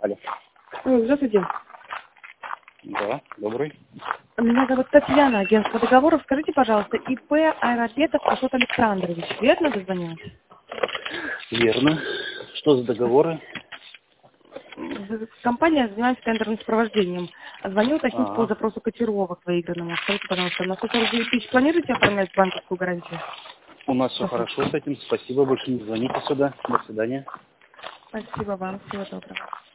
Алло. Здравствуйте. Да, добрый. Меня зовут Татьяна, агентство договоров. Скажите, пожалуйста, ИП Айрапетов Ашот Александрович, верно дозвонилась? Верно. Что за договоры? Компания занимается тендерным сопровождением. Звонил уточнить по Ага. запросу котировок выигранному. Скажите, пожалуйста, на 149 тысяч планируете оформлять банковскую гарантию? У нас все хорошо с этим. Спасибо, больше не звоните сюда. До свидания. Спасибо вам. Всего доброго.